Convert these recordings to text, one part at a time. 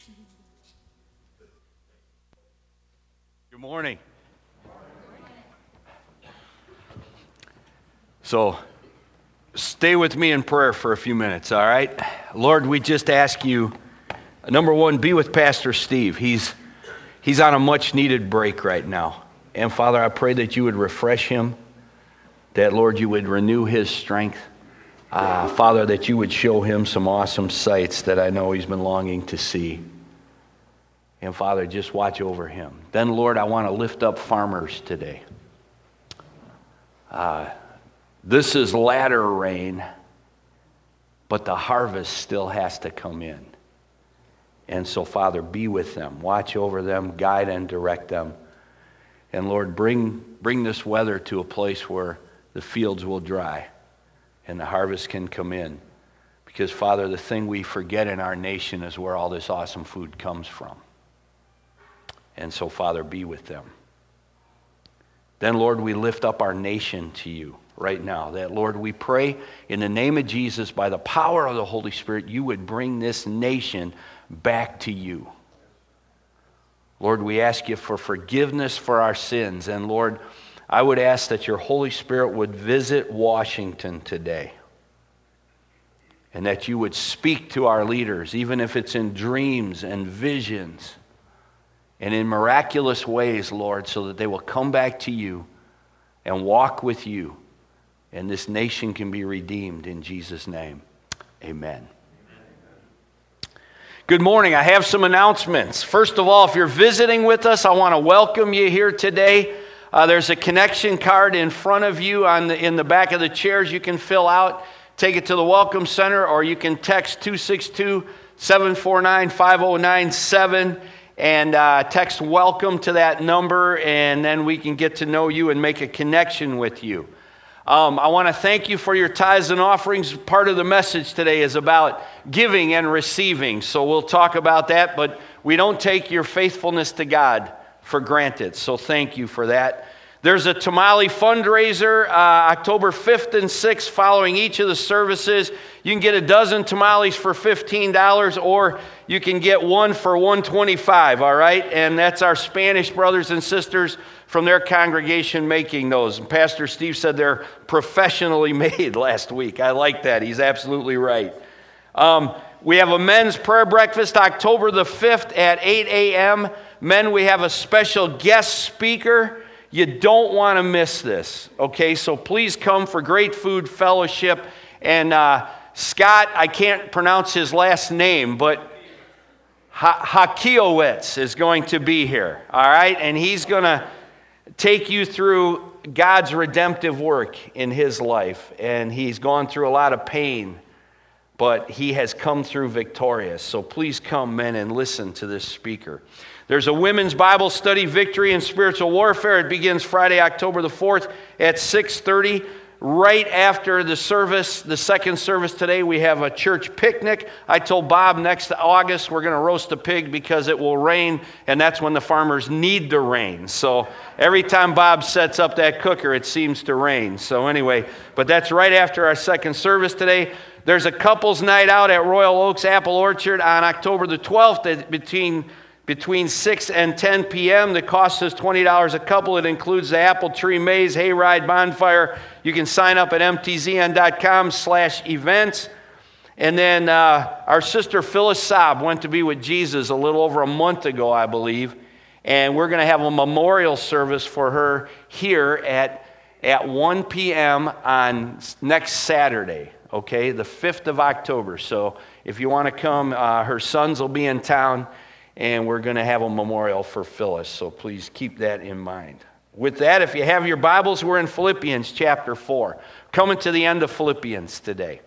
Good morning. So, stay with me in prayer for a few minutes, all right? Lord, we just ask you, number one, be with Pastor Steve. He's on a much-needed break right now. And, Father, I pray that you would refresh him, that, Lord, you would renew his strength. Father, that you would show him some awesome sights that I know he's been longing to see. And, Father, just watch over him. Then, Lord, I want to lift up farmers today. This is latter rain, but the harvest still has to come in. And so, Father, be with them. Watch over them, guide and direct them. And, Lord, bring this weather to a place where the fields will dry and the harvest can come in. Because, Father, the thing we forget in our nation is where all this awesome food comes from. And so, Father, be with them. Then, Lord, we lift up our nation to you right now. That, Lord, we pray in the name of Jesus, by the power of the Holy Spirit, you would bring this nation back to you. Lord, we ask you for forgiveness for our sins. And, Lord, I would ask that your Holy Spirit would visit Washington today. And that you would speak to our leaders, even if it's in dreams and visions. And in miraculous ways, Lord, so that they will come back to you and walk with you. And this nation can be redeemed in Jesus' name. Amen. Good morning. I have some announcements. First of all, if you're visiting with us, I want to welcome you here today. There's a connection card in front of you in the back of the chairs you can fill out. Take it to the Welcome Center, or you can text 262-749-5097 and text welcome to that number, and then we can get to know you and make a connection with you. I want to thank you for your tithes and offerings. Part of the message today is about giving and receiving, so we'll talk about that, but we don't take your faithfulness to God for granted, so thank you for that. There's a tamale fundraiser October 5th and 6th following each of the services. You can get a dozen tamales for $15, or you can get one for $125, all right? And that's our Spanish brothers and sisters from their congregation making those. And Pastor Steve said they're professionally made last week. I like that. He's absolutely right. We have a men's prayer breakfast October the 5th at 8 a.m. Men, we have a special guest speaker. You don't want to miss this, okay? So please come for great food, fellowship. And Scott, I can't pronounce his last name, but Hakiowitz is going to be here, all right? And he's going to take you through God's redemptive work in his life. And he's gone through a lot of pain, but he has come through victorious. So please come, men, and listen to this speaker. There's a women's Bible study, Victory in Spiritual Warfare. It begins Friday, October the 4th at 6:30. Right after the service, the second service today, we have a church picnic. I told Bob next August we're going to roast a pig because it will rain, and that's when the farmers need the rain. So every time Bob sets up that cooker, it seems to rain. So anyway, but that's right after our second service today. There's a couples night out at Royal Oaks Apple Orchard on October the 12th between 6 and 10 p.m. The cost is $20 a couple. It includes the apple tree maze, hayride, bonfire. You can sign up at mtzn.com/events. And then our sister Phyllis Saab went to be with Jesus a little over a month ago, I believe. And we're going to have a memorial service for her here at 1 p.m. on next Saturday, okay, the 5th of October. So if you want to come, her sons will be in town. And we're going to have a memorial for Phyllis, so please keep that in mind. With that, if you have your Bibles, we're in Philippians chapter 4. Coming to the end of Philippians today.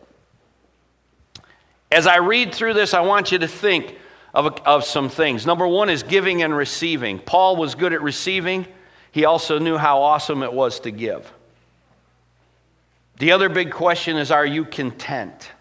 As I read through this, I want you to think of some things. Number one is giving and receiving. Paul was good at receiving. He also knew how awesome it was to give. The other big question is, are you content?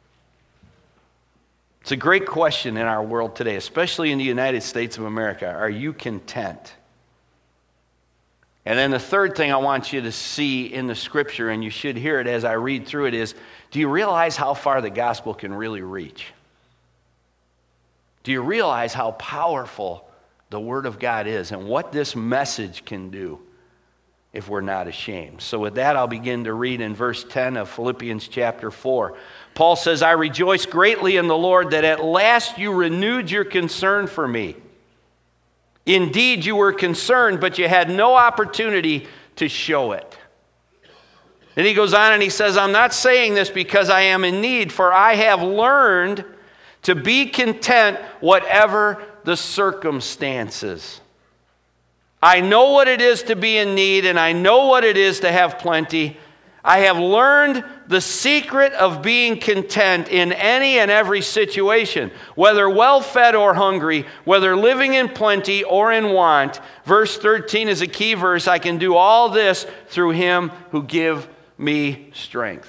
It's a great question in our world today, especially in the United States of America. Are you content? And then the third thing I want you to see in the scripture, and you should hear it as I read through it, is, do you realize how far the gospel can really reach? Do you realize how powerful the Word of God is and what this message can do if we're not ashamed? So with that, I'll begin to read in verse 10 of Philippians chapter 4. Paul says, I rejoice greatly in the Lord that at last you renewed your concern for me. Indeed, you were concerned, but you had no opportunity to show it. Then he goes on and he says, I'm not saying this because I am in need, for I have learned to be content whatever the circumstances. I know what it is to be in need, and I know what it is to have plenty. I have learned the secret of being content in any and every situation, whether well-fed or hungry, whether living in plenty or in want. Verse 13 is a key verse. I can do all this through him who gives me strength.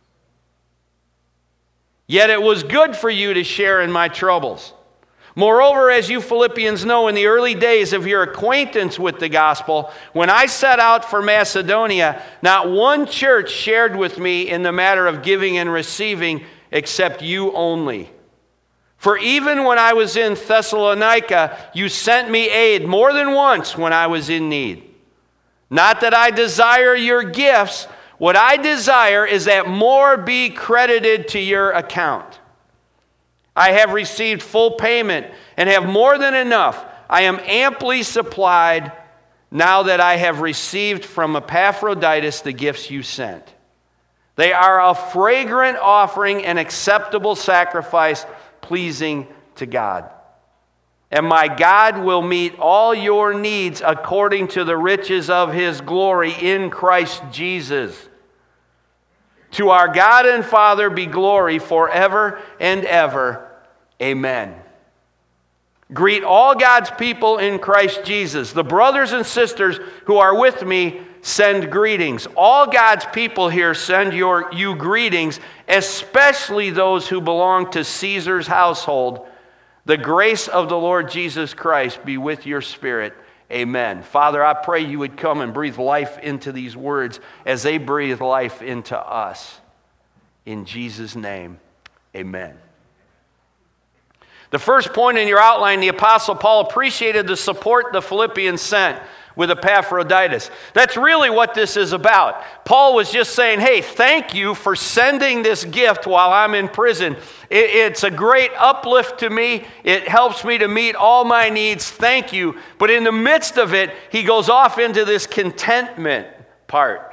Yet it was good for you to share in my troubles. Moreover, as you Philippians know, in the early days of your acquaintance with the gospel, when I set out for Macedonia, not one church shared with me in the matter of giving and receiving except you only. For even when I was in Thessalonica, you sent me aid more than once when I was in need. Not that I desire your gifts. What I desire is that more be credited to your account. I have received full payment and have more than enough. I am amply supplied now that I have received from Epaphroditus the gifts you sent. They are a fragrant offering and acceptable sacrifice, pleasing to God. And my God will meet all your needs according to the riches of his glory in Christ Jesus. To our God and Father be glory forever and ever. Amen. Greet all God's people in Christ Jesus. The brothers and sisters who are with me send greetings. All God's people here send you greetings, especially those who belong to Caesar's household. The grace of the Lord Jesus Christ be with your spirit. Amen. Father, I pray you would come and breathe life into these words as they breathe life into us. In Jesus' name, amen. The first point in your outline, the Apostle Paul appreciated the support the Philippians sent with Epaphroditus. That's really what this is about. Paul was just saying, hey, thank you for sending this gift while I'm in prison. It's a great uplift to me. It helps me to meet all my needs. Thank you. But in the midst of it, he goes off into this contentment part.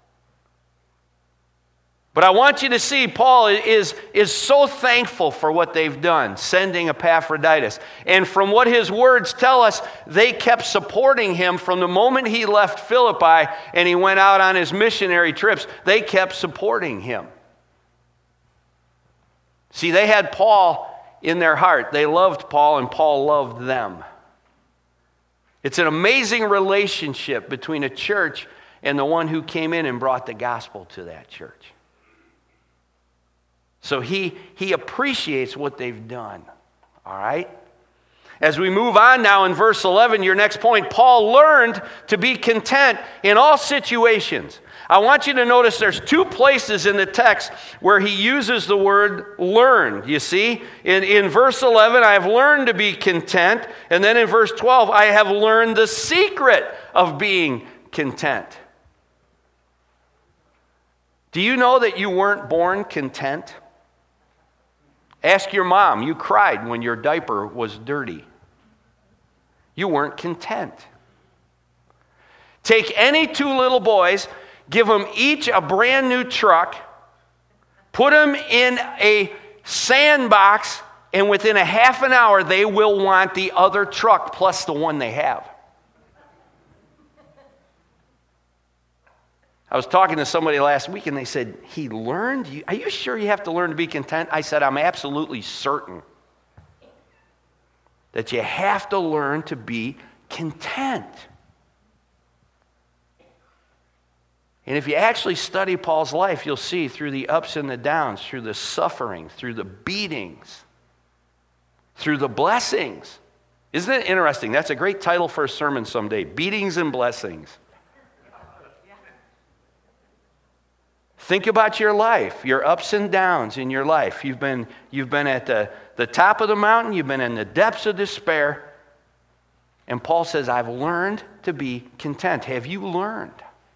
But I want you to see Paul is so thankful for what they've done, sending Epaphroditus. And from what his words tell us, they kept supporting him from the moment he left Philippi and he went out on his missionary trips. They kept supporting him. See, they had Paul in their heart. They loved Paul and Paul loved them. It's an amazing relationship between a church and the one who came in and brought the gospel to that church. So he appreciates what they've done, all right? As we move on now in verse 11, your next point, Paul learned to be content in all situations. I want you to notice there's two places in the text where he uses the word learned. You see, in verse 11, I have learned to be content. And then in verse 12, I have learned the secret of being content. Do you know that you weren't born content? Ask your mom. You cried when your diaper was dirty. You weren't content. Take any two little boys, give them each a brand new truck, put them in a sandbox, and within a half an hour, they will want the other truck plus the one they have. I was talking to somebody last week and they said, he learned? Are you sure you have to learn to be content? I said, I'm absolutely certain that you have to learn to be content. And if you actually study Paul's life, you'll see through the ups and the downs, through the suffering, through the beatings, through the blessings. Isn't it interesting? That's a great title for a sermon someday, Beatings and Blessings. Think about your life, your ups and downs in your life. You've been at the top of the mountain. You've been in the depths of despair. And Paul says, I've learned to be content. Have you learned?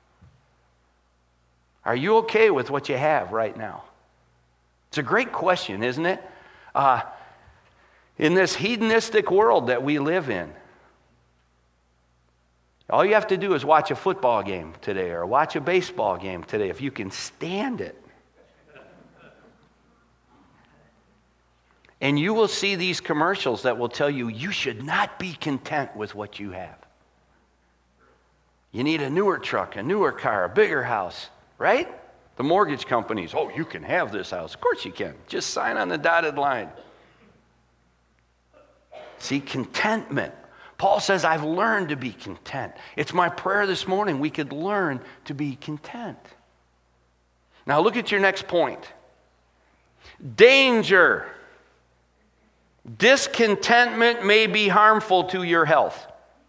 Are you okay with what you have right now? It's a great question, isn't it? In this hedonistic world that we live in, all you have to do is watch a football game today or watch a baseball game today if you can stand it. And you will see these commercials that will tell you you should not be content with what you have. You need a newer truck, a newer car, a bigger house, right? The mortgage companies, oh, you can have this house. Of course you can. Just sign on the dotted line. See, contentment. Paul says, I've learned to be content. It's my prayer this morning we could learn to be content. Now look at your next point. Danger. Discontentment may be harmful to your health.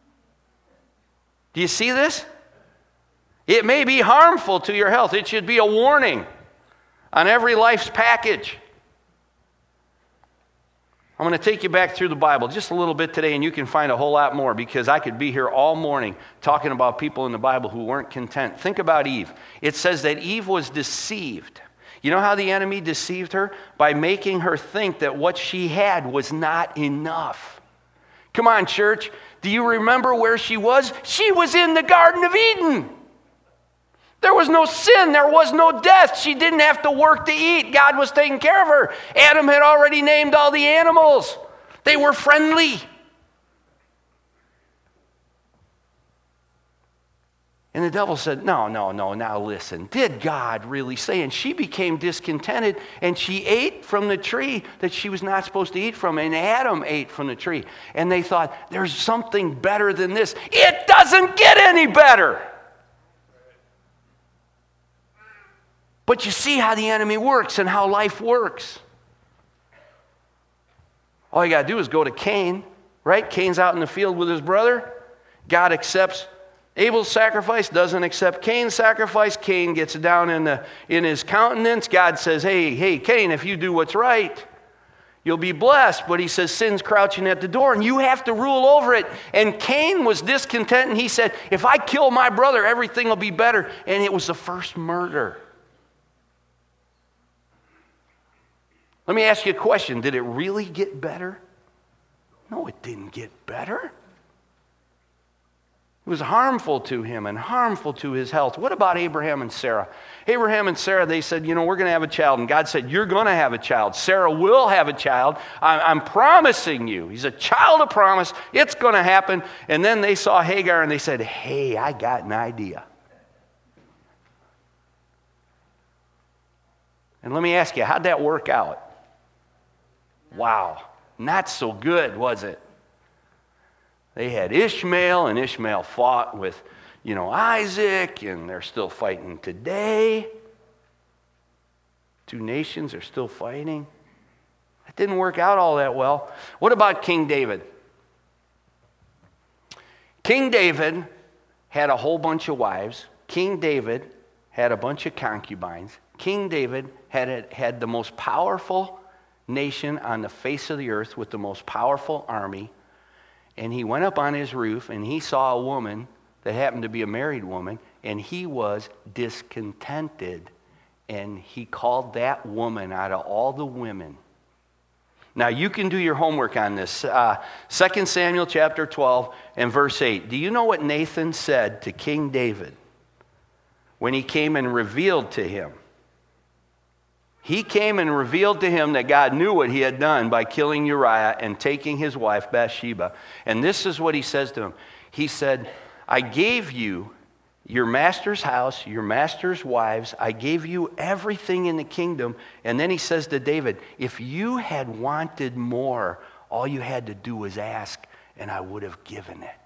Do you see this? It may be harmful to your health. It should be a warning on every life's package. I'm going to take you back through the Bible just a little bit today, and you can find a whole lot more because I could be here all morning talking about people in the Bible who weren't content. Think about Eve. It says that Eve was deceived. You know how the enemy deceived her? By making her think that what she had was not enough. Come on, church. Do you remember where she was? She was in the Garden of Eden. There was no sin. There was no death. She didn't have to work to eat. God was taking care of her. Adam had already named all the animals. They were friendly. And the devil said, no, now listen. Did God really say? And she became discontented, and she ate from the tree that she was not supposed to eat from, and Adam ate from the tree. And they thought, there's something better than this. It doesn't get any better. But you see how the enemy works and how life works. All you got to do is go to Cain, right? Cain's out in the field with his brother. God accepts Abel's sacrifice, doesn't accept Cain's sacrifice. Cain gets down in his countenance. God says, hey, Cain, if you do what's right, you'll be blessed. But he says, sin's crouching at the door, and you have to rule over it. And Cain was discontent, and he said, if I kill my brother, everything will be better. And it was the first murder. Let me ask you a question. Did it really get better? No, it didn't get better. It was harmful to him and harmful to his health. What about Abraham and Sarah? Abraham and Sarah, they said, we're going to have a child. And God said, you're going to have a child. Sarah will have a child. I'm promising you. He's a child of promise. It's going to happen. And then they saw Hagar and they said, hey, I got an idea. And let me ask you, how'd that work out? Wow, not so good, was it? They had Ishmael, and Ishmael fought with, Isaac, and they're still fighting today. Two nations are still fighting. It didn't work out all that well. What about King David? King David had a whole bunch of wives. King David had a bunch of concubines. King David had the most powerful nation on the face of the earth with the most powerful army. And he went up on his roof and he saw a woman that happened to be a married woman, and he was discontented. And he called that woman out of all the women. Now you can do your homework on this. 2 Samuel chapter 12 and verse 8. Do you know what Nathan said to King David when he came and revealed to him? He came and revealed to him that God knew what he had done by killing Uriah and taking his wife Bathsheba. And this is what he says to him. He said, I gave you your master's house, your master's wives. I gave you everything in the kingdom. And then he says to David, if you had wanted more, all you had to do was ask, and I would have given it.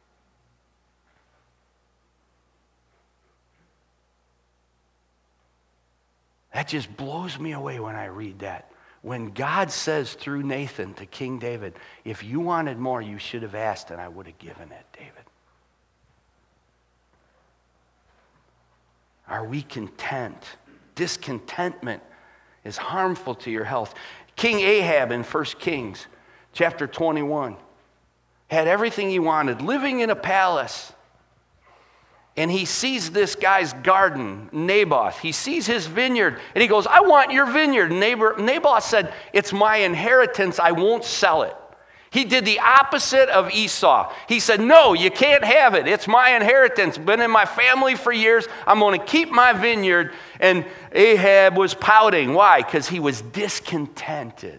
That just blows me away when I read that. When God says through Nathan to King David, if you wanted more, you should have asked and I would have given it, David. Are we content Discontentment is harmful to your health. King Ahab in 1 Kings chapter 21 had everything he wanted, living in a palace. And he sees this guy's garden, Naboth. He sees his vineyard, and he goes, I want your vineyard. Naboth said, it's my inheritance, I won't sell it. He did the opposite of Esau. He said, no, you can't have it. It's my inheritance. Been in my family for years. I'm going to keep my vineyard. And Ahab was pouting. Why? Because he was discontented.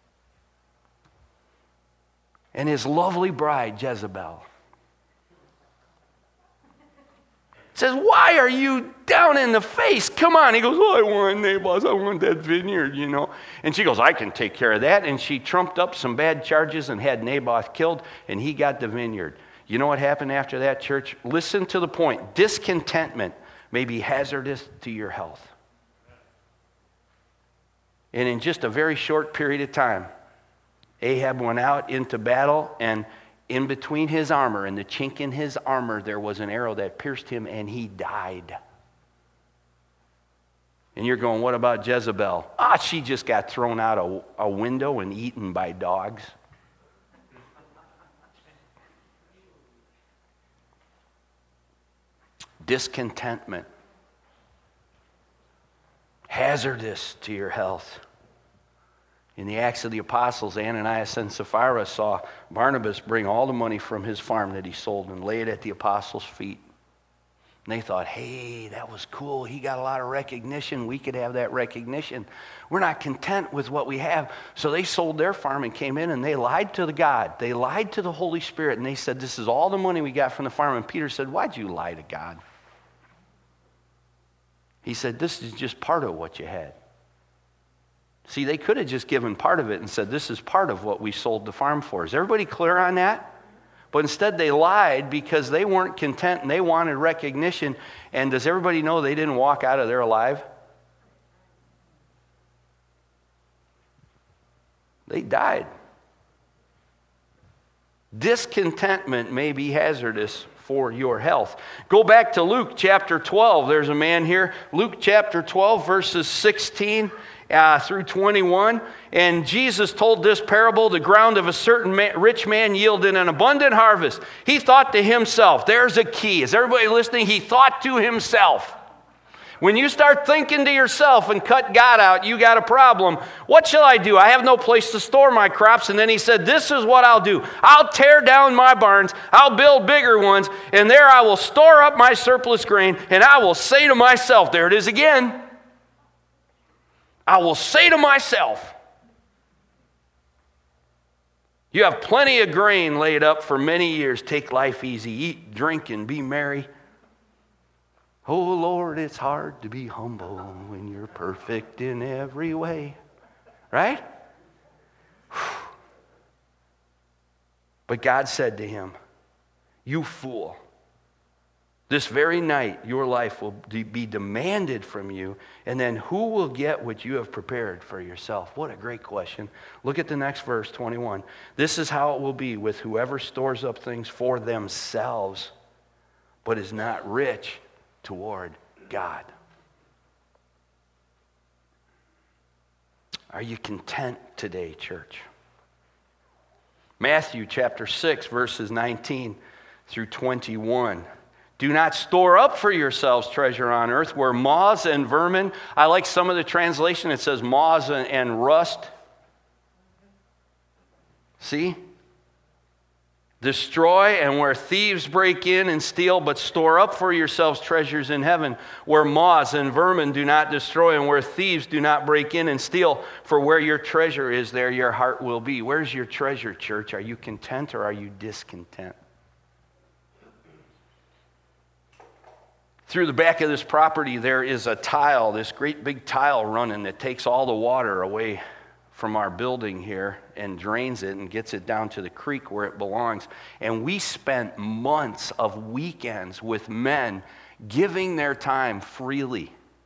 And his lovely bride, Jezebel, says, why are you down in the face? Come on. He goes, I want Naboth. I want that vineyard, And she goes, I can take care of that. And she trumped up some bad charges and had Naboth killed, and he got the vineyard. You know what happened after that, church? Listen to the point. Discontentment may be hazardous to your health. And in just a very short period of time, Ahab went out into battle, and in between his armor and the chink in his armor, there was an arrow that pierced him, and he died. And you're going, what about Jezebel? She just got thrown out a window and eaten by dogs. Discontentment. Hazardous to your health. In the Acts of the Apostles, Ananias and Sapphira saw Barnabas bring all the money from his farm that he sold and lay it at the apostles' feet. And they thought, hey, that was cool. He got a lot of recognition. We could have that recognition. We're not content with what we have. So they sold their farm and came in, and they lied to the God. They lied to the Holy Spirit, and they said, this is all the money we got from the farm. And Peter said, why'd you lie to God? He said, this is just part of what you had. See, they could have just given part of it and said, this is part of what we sold the farm for. Is everybody clear on that? But instead they lied because they weren't content and they wanted recognition. And does everybody know they didn't walk out of there alive? They died. Discontentment may be hazardous for your health. Go back to Luke chapter 12. There's a man here. Luke chapter 12, verses 16 through 21. And Jesus told this parable, the ground of a certain rich man yielded an abundant harvest. He thought to himself, there's a key. Is everybody listening? He thought to himself. When you start thinking to yourself and cut God out, you got a problem. What shall I do? I have no place to store my crops. And then he said, this is what I'll do. I'll tear down my barns. I'll build bigger ones. And there I will store up my surplus grain. And I will say to myself, there it is again. I will say to myself, you have plenty of grain laid up for many years. Take life easy. Eat, drink, and be merry. Oh, Lord, it's hard to be humble when you're perfect in every way. Right? But God said to him, you fool, this very night your life will be demanded from you, and then who will get what you have prepared for yourself? What a great question. Look at the next verse, 21. This is how it will be with whoever stores up things for themselves, but is not rich toward God. Are you content today, church? Matthew chapter 6, verses 19 through 21. Do not store up for yourselves treasure on earth where moths and vermin. I like some of the translation. It says moths and rust. See? Destroy, and where thieves break in and steal, but store up for yourselves treasures in heaven, where moths and vermin do not destroy, and where thieves do not break in and steal. For where your treasure is, there your heart will be. Where's your treasure, church? Are you content or are you discontent? Through the back of this property, there is a tile, this great big tile running that takes all the water away from our building here and drains it and gets it down to the creek where it belongs. And we spent months of weekends with men giving their time freely.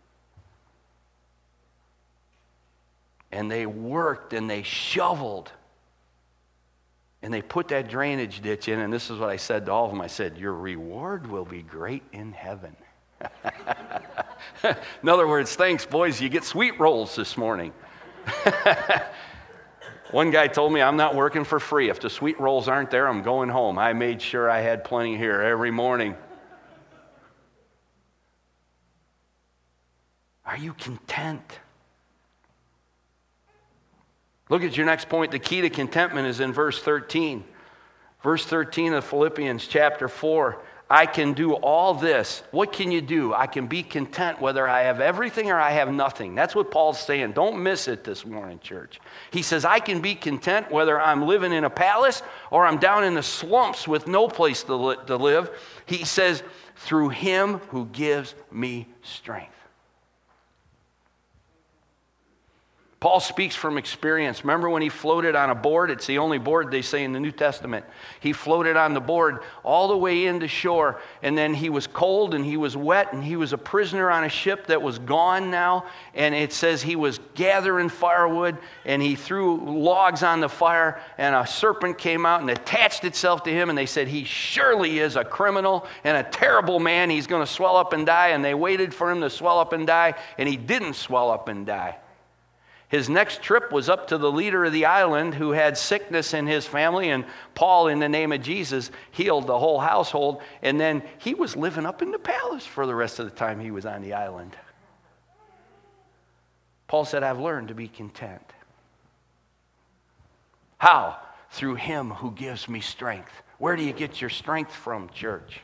And they worked and they shoveled. And they put that drainage ditch in, and this is what I said to all of them. I said, your reward will be great in heaven. In other words, thanks, boys, you get sweet rolls this morning. One guy told me, I'm not working for free. If the sweet rolls aren't there, I'm going home. I made sure I had plenty here every morning. Are you content? Look at your next point. The key to contentment is in verse 13. Verse 13 of Philippians chapter 4. I can do all this. What can you do? I can be content whether I have everything or I have nothing. That's what Paul's saying. Don't miss it this morning, church. He says, I can be content whether I'm living in a palace or I'm down in the slumps with no place to live. He says, through him who gives me strength. Paul speaks from experience. Remember when he floated on a board? It's the only board they say in the New Testament. He floated on the board all the way into shore, and then he was cold and he was wet, and he was a prisoner on a ship that was gone now, and it says he was gathering firewood, and he threw logs on the fire, and a serpent came out and attached itself to him, and they said, he surely is a criminal and a terrible man. He's going to swell up and die, and they waited for him to swell up and die, and he didn't swell up and die. His next trip was up to the leader of the island who had sickness in his family, and Paul, in the name of Jesus, healed the whole household, and then he was living up in the palace for the rest of the time he was on the island. Paul said, I've learned to be content. How? Through him who gives me strength. Where do you get your strength from, church?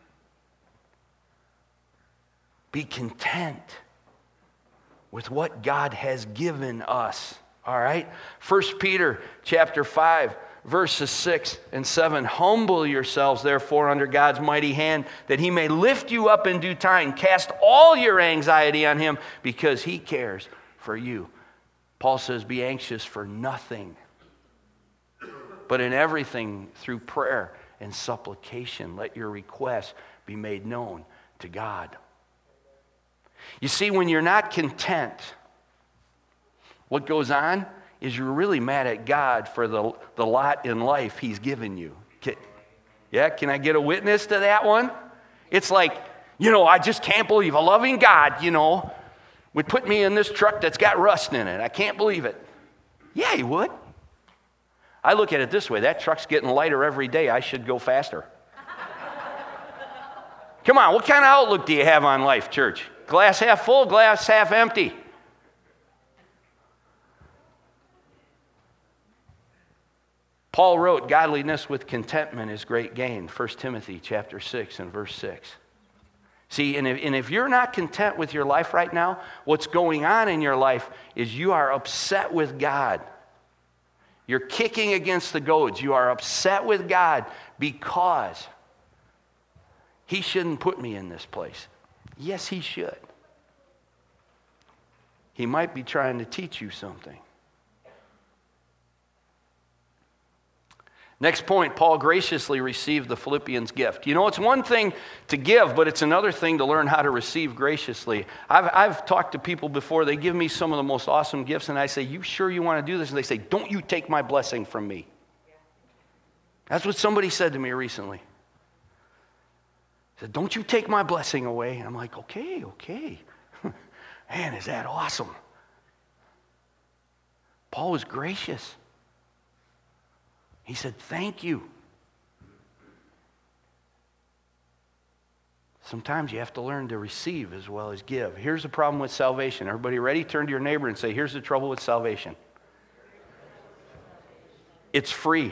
Be content with what God has given us. All right? 1 Peter chapter 5, verses 6 and 7. Humble yourselves, therefore, under God's mighty hand, that he may lift you up in due time. Cast all your anxiety on him, because he cares for you. Paul says, be anxious for nothing, but in everything through prayer and supplication, let your requests be made known to God. You see, when you're not content, what goes on is you're really mad at God for the lot in life he's given you. Can I get a witness to that one? It's like, I just can't believe a loving God, would put me in this truck that's got rust in it. I can't believe it. Yeah, he would. I look at it this way. That truck's getting lighter every day. I should go faster. Come on, what kind of outlook do you have on life, church? Glass half full, glass half empty. Paul wrote, godliness with contentment is great gain. 1 Timothy chapter 6 and verse 6. See, and if you're not content with your life right now, what's going on in your life is you are upset with God. You're kicking against the goads. You are upset with God because he shouldn't put me in this place. Yes, he should. He might be trying to teach you something. Next point, Paul graciously received the Philippians' gift. It's one thing to give, but it's another thing to learn how to receive graciously. I've talked to people before. They give me some of the most awesome gifts, and I say, you sure you want to do this? And they say, don't you take my blessing from me. That's what somebody said to me recently. Said, don't you take my blessing away. And I'm like, okay. Man, is that awesome. Paul was gracious. He said, thank you. Sometimes you have to learn to receive as well as give. Here's the problem with salvation. Everybody ready? Turn to your neighbor and say, here's the trouble with salvation. It's free.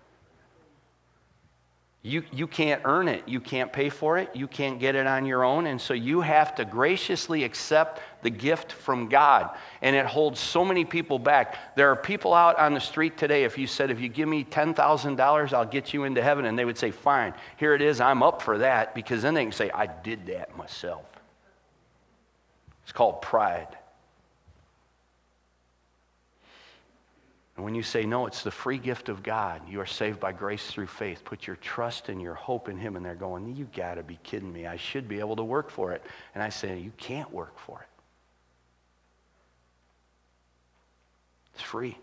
You can't earn it. You can't pay for it. You can't get it on your own. And so you have to graciously accept the gift from God. And it holds so many people back. There are people out on the street today, if you said, if you give me $10,000, I'll get you into heaven. And they would say, fine, here it is. I'm up for that. Because then they can say, I did that myself. It's called pride. And when you say, no, it's the free gift of God. You are saved by grace through faith. Put your trust and your hope in him. And they're going, you got to be kidding me. I should be able to work for it. And I say, you can't work for it. It's free.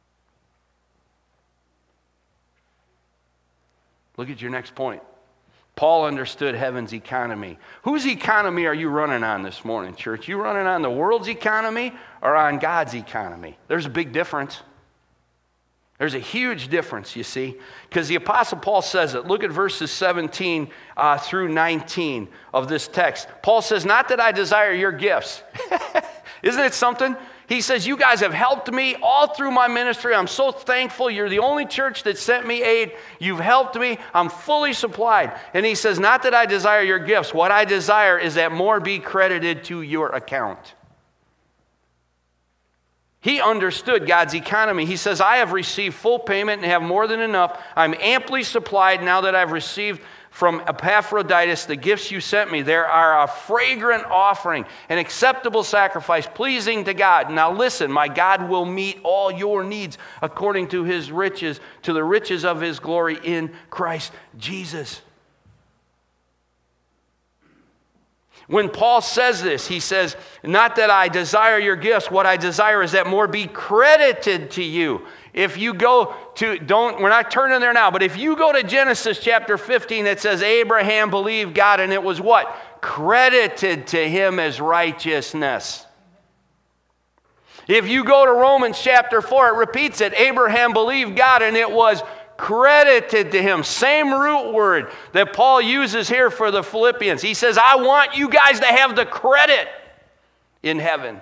Look at your next point. Paul understood heaven's economy. Whose economy are you running on this morning, church? You running on the world's economy or on God's economy? There's a big difference. There's a huge difference, you see, because the Apostle Paul says it. Look at verses 17 through 19 of this text. Paul says, not that I desire your gifts. Isn't it something? He says, you guys have helped me all through my ministry. I'm so thankful. You're the only church that sent me aid. You've helped me. I'm fully supplied. And he says, not that I desire your gifts. What I desire is that more be credited to your account. He understood God's economy. He says, I have received full payment and have more than enough. I'm amply supplied now that I've received from Epaphroditus the gifts you sent me. There are a fragrant offering, an acceptable sacrifice, pleasing to God. Now listen, my God will meet all your needs according to his riches, to the riches of his glory in Christ Jesus. When Paul says this, he says, not that I desire your gifts. What I desire is that more be credited to you. If you go to, we're not turning there now, but if you go to Genesis chapter 15, it says Abraham believed God and it was what? Credited to him as righteousness. If you go to Romans chapter 4, it repeats it. Abraham believed God and it was credited to him. Same root word that Paul uses here for the Philippians. He says, I want you guys to have the credit in heaven.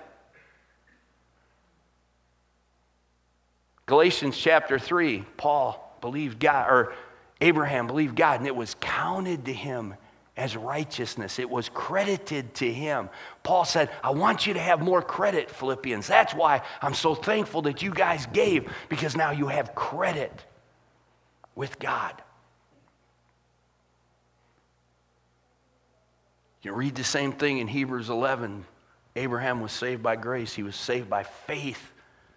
Galatians chapter 3, Paul believed God, or Abraham believed God, and it was counted to him as righteousness. It was credited to him. Paul said, I want you to have more credit, Philippians. That's why I'm so thankful that you guys gave, because now you have credit with God. You read the same thing in Hebrews 11. Abraham was saved by grace. He was saved by faith.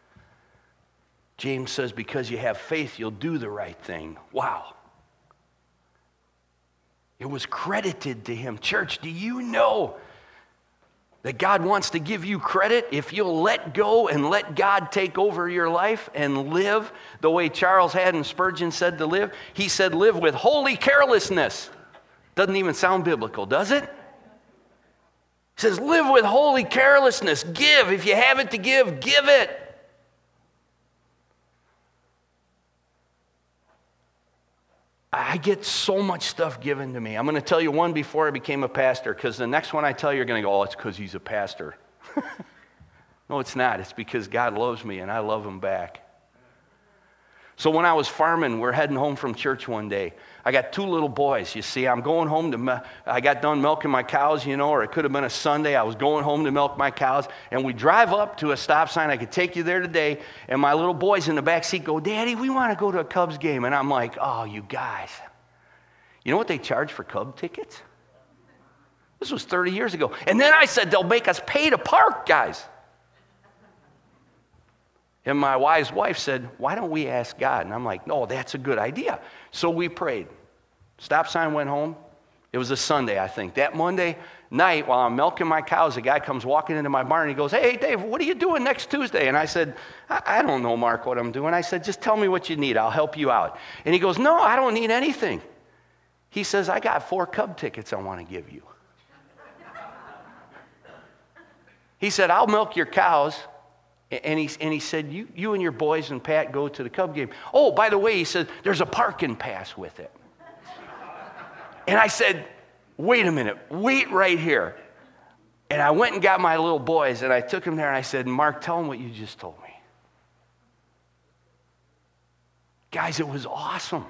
James says, because you have faith, you'll do the right thing. Wow. It was credited to him. Church, do you know that God wants to give you credit if you'll let go and let God take over your life and live the way Charles Haddon Spurgeon said to live? He said, live with holy carelessness. Doesn't even sound biblical, does it? He says, live with holy carelessness. Give. If you have it to give, give it. I get so much stuff given to me. I'm going to tell you one before I became a pastor, because the next one I tell you, you're going to go, oh, it's because he's a pastor. No, it's not. It's because God loves me and I love him back. So when I was farming, we're heading home from church one day. I got two little boys. You see, I'm going home I got done milking my cows, or it could have been a Sunday. I was going home to milk my cows, and we drive up to a stop sign. I could take you there today, and my little boys in the back seat go, Daddy, we want to go to a Cubs game. And I'm like, oh, you guys. You know what they charge for Cub tickets? This was 30 years ago. And then I said, they'll make us pay to park, guys. And my wise wife said, why don't we ask God? And I'm like, no, that's a good idea. So we prayed. Stop sign went home. It was a Sunday, I think. That Monday night, while I'm milking my cows, a guy comes walking into my barn and he goes, hey, Dave, what are you doing next Tuesday? And I said, I don't know, Mark, what I'm doing. I said, just tell me what you need. I'll help you out. And he goes, no, I don't need anything. He says, I got 4 Cub tickets I want to give you. He said, I'll milk your cows. And he said, you and your boys and Pat go to the Cub game. Oh, by the way, he said, there's a parking pass with it. And I said, wait a minute, wait right here. And I went and got my little boys, and I took them there, and I said, Mark, tell them what you just told me. Guys, it was awesome.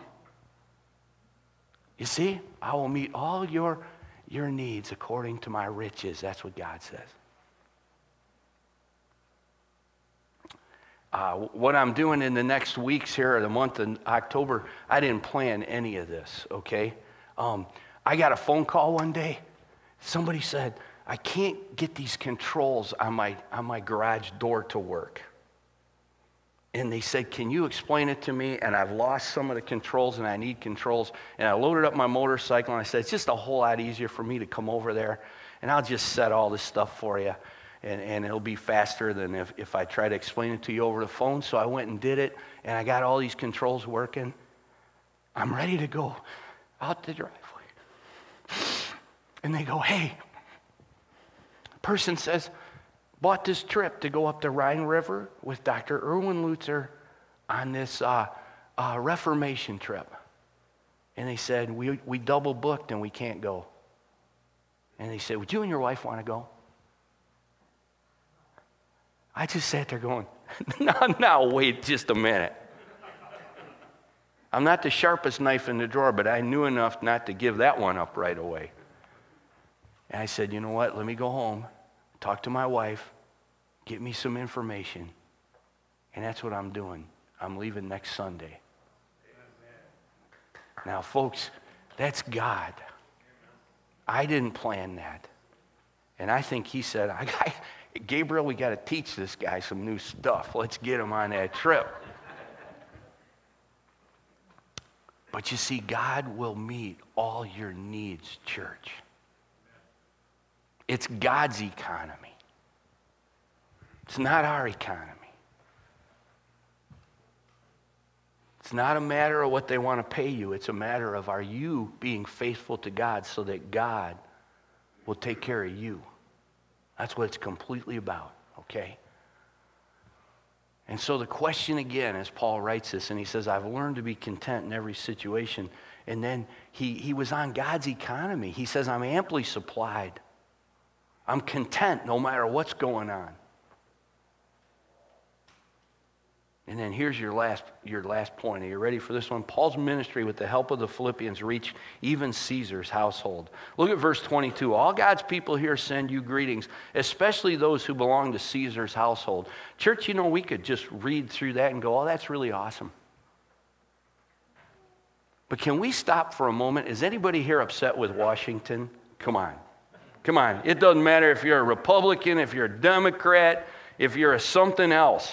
You see, I will meet all your needs according to my riches. That's what God says. What I'm doing in the next weeks here, or the month of October, I didn't plan any of this, okay? I got a phone call one day. Somebody said, I can't get these controls on my garage door to work. And they said, can you explain it to me? And I've lost some of the controls and I need controls. And I loaded up my motorcycle and I said, it's just a whole lot easier for me to come over there and I'll just set all this stuff for you. And it'll be faster than if I try to explain it to you over the phone. So I went and did it, and I got all these controls working. I'm ready to go out the driveway. And they go, hey, person says, bought this trip to go up the Rhine River with Dr. Erwin Lutzer on this Reformation trip. And they said, we double booked and we can't go. And they said, would you and your wife want to go? I just sat there going, no, wait just a minute. I'm not the sharpest knife in the drawer, but I knew enough not to give that one up right away. And I said, you know what, let me go home, talk to my wife, get me some information. And that's what I'm doing. I'm leaving next Sunday. Now, folks, that's God. I didn't plan that. And I think he said, Gabriel, we got to teach this guy some new stuff. Let's get him on that trip. But you see, God will meet all your needs, church. It's God's economy. It's not our economy. It's not a matter of what they want to pay you. It's a matter of, are you being faithful to God so that God will take care of you? That's what it's completely about, okay? And so the question again, as Paul writes this, and he says, I've learned to be content in every situation. And then he was on God's economy. He says, I'm amply supplied. I'm content no matter what's going on. And then here's your last point. Are you ready for this one? Paul's ministry with the help of the Philippians reached even Caesar's household. Look at verse 22. All God's people here send you greetings, especially those who belong to Caesar's household. Church, you know, we could just read through that and go, oh, that's really awesome. But can we stop for a moment? Is anybody here upset with Washington? Come on. Come on. It doesn't matter if you're a Republican, if you're a Democrat, if you're a something else.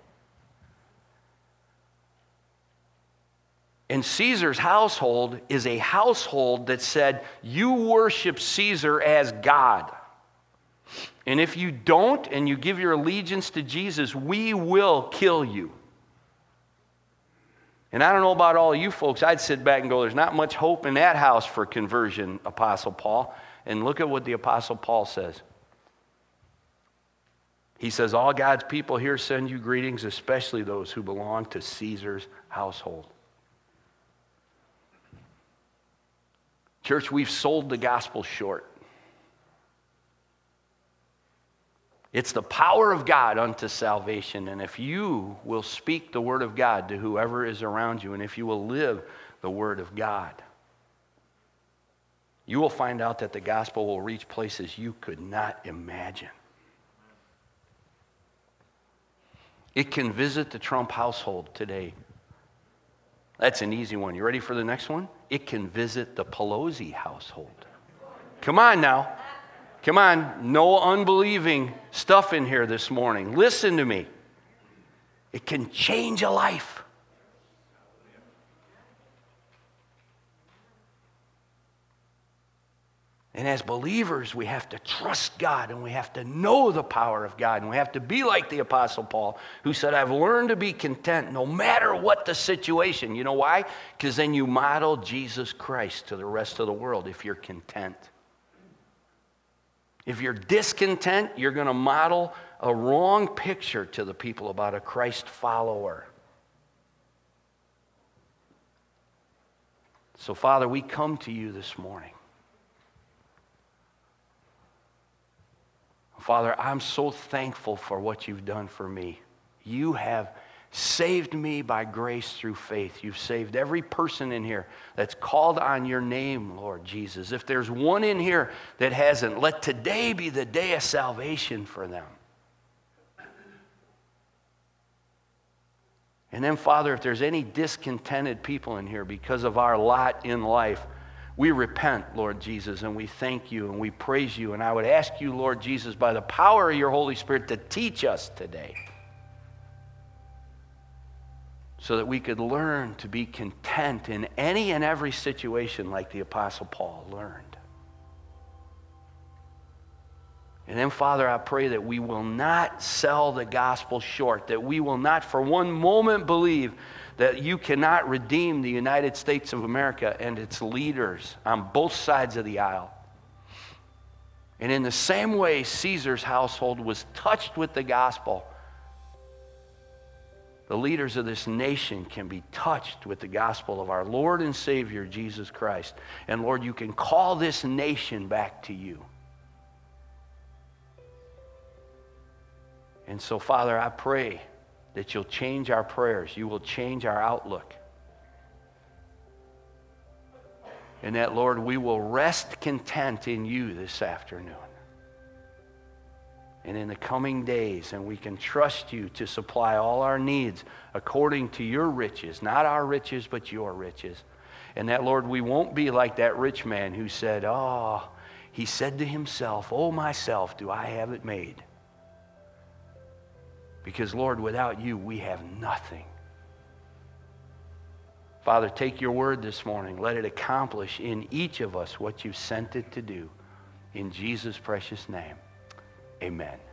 And Caesar's household is a household that said, you worship Caesar as God. And if you don't and you give your allegiance to Jesus, we will kill you. And I don't know about all of you folks, I'd sit back and go, there's not much hope in that house for conversion, Apostle Paul. And look at what the Apostle Paul says. He says, all God's people here send you greetings, especially those who belong to Caesar's household. Church, we've sold the gospel short. It's the power of God unto salvation. And if you will speak the word of God to whoever is around you, and if you will live the word of God, you will find out that the gospel will reach places you could not imagine. It can visit the Trump household today. That's an easy one. You ready for the next one? It can visit the Pelosi household. Come on now. Come on. No unbelieving stuff in here this morning. Listen to me. It can change a life. And as believers, we have to trust God, and we have to know the power of God, and we have to be like the Apostle Paul, who said, I've learned to be content no matter what the situation. You know why? Because then you model Jesus Christ to the rest of the world if you're content. If you're discontent, you're going to model a wrong picture to the people about a Christ follower. So, Father, we come to you this morning. Father, I'm so thankful for what you've done for me. You have saved me by grace through faith. You've saved every person in here that's called on your name, Lord Jesus. If there's one in here that hasn't, let today be the day of salvation for them. And then, Father, if there's any discontented people in here because of our lot in life, we repent, Lord Jesus, and we thank you and we praise you. And I would ask you, Lord Jesus, by the power of your Holy Spirit, to teach us today so that we could learn to be content in any and every situation like the Apostle Paul learned. And then, Father, I pray that we will not sell the gospel short, that we will not for one moment believe that you cannot redeem the United States of America and its leaders on both sides of the aisle. And in the same way Caesar's household was touched with the gospel, the leaders of this nation can be touched with the gospel of our Lord and Savior, Jesus Christ. And Lord, you can call this nation back to you. And so, Father, I pray that you'll change our prayers. You will change our outlook. And that, Lord, we will rest content in you this afternoon and in the coming days, and we can trust you to supply all our needs according to your riches, not our riches, but your riches. And that, Lord, we won't be like that rich man who said, he said to himself, oh, myself, do I have it made? Because, Lord, without you, we have nothing. Father, take your word this morning. Let it accomplish in each of us what you sent it to do. In Jesus' precious name, amen.